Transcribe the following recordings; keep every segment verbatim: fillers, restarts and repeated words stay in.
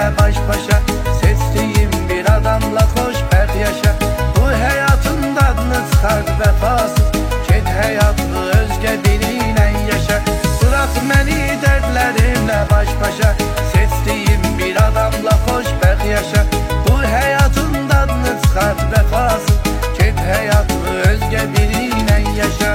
dertlerimle baş başa, seçtiğim bir adamla xoşbəxt yaşa. Bu hayatın dadını çıxart vəfasız, get həyatı özgə biri ilə yaşa. Bırak məni dərdlərimlə baş başa, seçtiğim bir adamla xoşbəxt yaşa. Bu hayatın dadını çıxart vəfasız, get həyatı özgə biri ilə yaşa.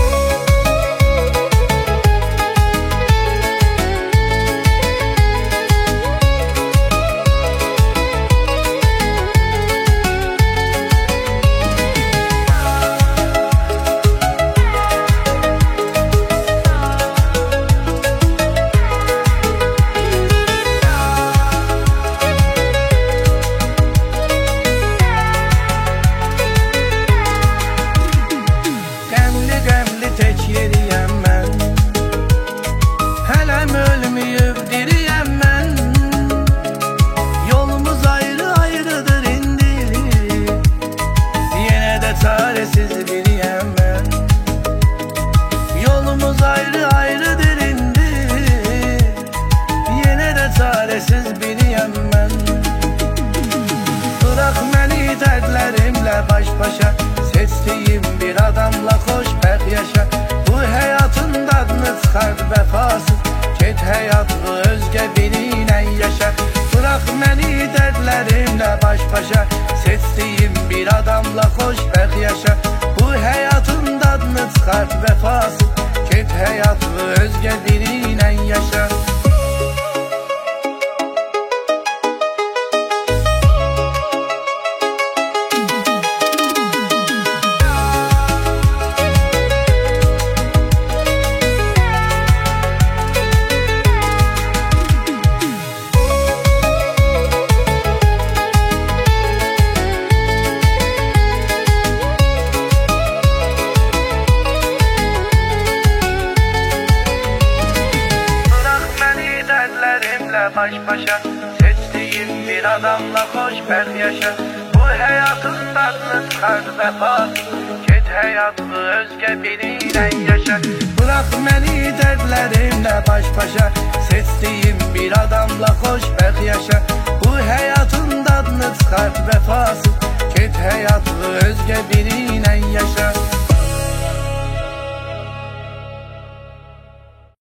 Tek yeriyəm mən, hələm ölməyib diriyəm mən. Yolumuz ayrı ayrıdır indi, yenə də çarəsiz biriyəm mən. Yolumuz ayrı ayrıdır indi, yenə də çarəsiz biriyəm mən. Bırak məni dərdlərimlə baş başa, seçtiğim bir adamla xoşbəxt yaşa. Bu hayatın dadını çıxart vəfasız, get həyatı özgə biri ilə yaşa. Bırak məni dərdlərimlə baş başa, seçtiğim bir adamla xoşbəxt yaşa. Bu hayatın dadını çıxart vəfasız, get həyatı özgə biri ilə yaşa. Baş başa, seçtiğim bir adamla xoşbəxt yaşa. Bu hayatın dadını çıxart vəfasız, get həyatı özgə biri ilə yaşa. Bırak məni dərdlərimlə baş başa, seçtiğim bir adamla xoşbəxt yaşa. Bu hayatın dadını çıxart vəfasız, get həyatı özgə biri ilə yaşa.